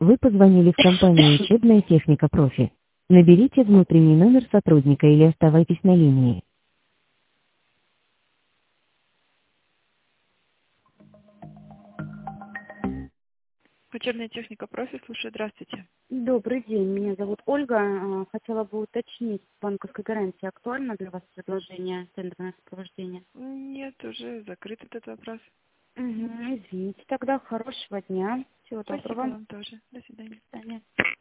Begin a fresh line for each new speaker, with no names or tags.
Вы позвонили в компанию «Учебная техника профи». Наберите внутренний номер сотрудника или оставайтесь на линии. Учебная техника профи, слушаю, здравствуйте.
Добрый день, меня зовут Ольга. Хотела бы уточнить, банковская гарантия актуальна для вас предложение тендерное сопровождение?
Нет, уже закрыт этот вопрос.
Извините, тогда хорошего дня. Всего
Спасибо
доброго.
вам тоже. До свидания.
До свидания.